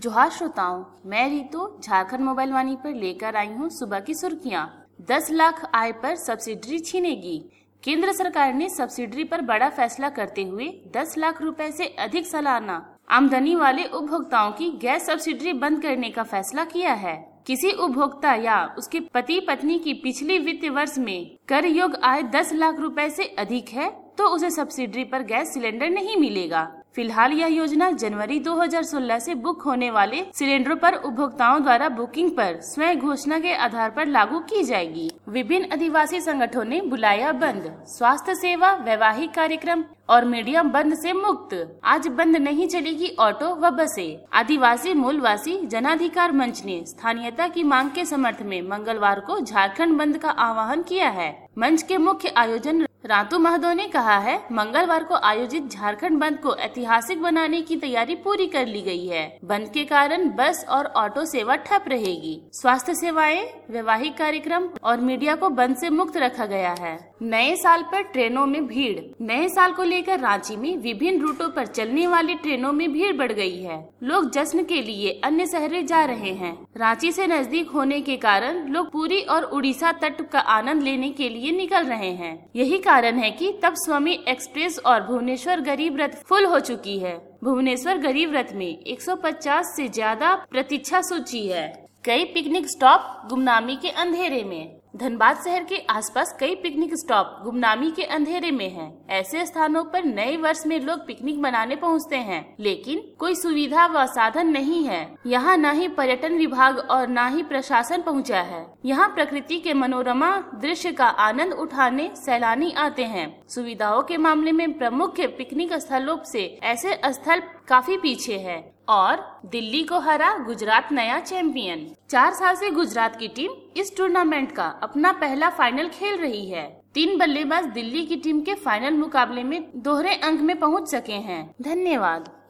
जोहार श्रोताओं, मैं रीतू झारखंड मोबाइल वाणी पर लेकर आई हूँ सुबह की सुर्खियाँ। 10 लाख आय पर सब्सिडी छीनेगी। केंद्र सरकार ने सब्सिडी पर बड़ा फैसला करते हुए 10 लाख रुपए से अधिक सालाना आमदनी वाले उपभोक्ताओं की गैस सब्सिडी बंद करने का फैसला किया है। किसी उपभोक्ता या उसके पति पत्नी की पिछले वित्त वर्ष में कर योग्य आय 10 लाख रुपए से अधिक है तो उसे सब्सिडी पर गैस सिलेंडर नहीं मिलेगा। फिलहाल यह योजना जनवरी 2016 से बुक होने वाले सिलेंडरों पर उपभोक्ताओं द्वारा बुकिंग पर स्वयं घोषणा के आधार पर लागू की जाएगी। विभिन्न आदिवासी संगठनों ने बुलाया बंद। स्वास्थ्य सेवा, वैवाहिक कार्यक्रम और मीडिया बंद से मुक्त। आज बंद नहीं चलेगी ऑटो व बसें। आदिवासी मूलवासी जनाधिकार मंच ने स्थानीयता की मांग के समर्थन में मंगलवार को झारखंड बंद का आह्वान किया है। मंच के मुख्य आयोजन रातू महतो ने कहा है, मंगलवार को आयोजित झारखंड बंद को ऐतिहासिक बनाने की तैयारी पूरी कर ली गई है। बंद के कारण बस और ऑटो सेवा ठप रहेगी। स्वास्थ्य सेवाएं, वैवाहिक कार्यक्रम और मीडिया को बंद से मुक्त रखा गया है। नए साल पर ट्रेनों में भीड़। नए साल को लेकर रांची में विभिन्न रूटों पर चलने वाली ट्रेनों में भीड़ बढ़ गई है। लोग जश्न के लिए अन्य शहरों जा रहे हैं। रांची से नजदीक होने के कारण लोग पुरी और उड़ीसा तट का आनंद लेने के लिए निकल रहे हैं। यही कारण है कि तब स्वामी एक्सप्रेस और भुवनेश्वर गरीब रथ फुल हो चुकी है। भुवनेश्वर गरीब रथ में 150 से ज्यादा प्रतीक्षा सूची है। कई पिकनिक स्टॉप गुमनामी के अंधेरे में। धनबाद शहर के आसपास कई पिकनिक स्टॉप गुमनामी के अंधेरे में हैं। ऐसे स्थानों पर नए वर्ष में लोग पिकनिक मनाने पहुंचते हैं, लेकिन कोई सुविधा व साधन नहीं है। यहाँ न ही पर्यटन विभाग और न ही प्रशासन पहुंचा है। यहाँ प्रकृति के मनोरमा दृश्य का आनंद उठाने सैलानी आते हैं। सुविधाओं के मामले में प्रमुख पिकनिक स्थलों से ऐसे स्थल काफी पीछे है। और दिल्ली को हरा गुजरात नया चैंपियन। 4 साल से गुजरात की टीम इस टूर्नामेंट का अपना पहला फाइनल खेल रही है। 3 बल्लेबाज दिल्ली की टीम के फाइनल मुकाबले में दोहरे अंक में पहुंच सके हैं। धन्यवाद।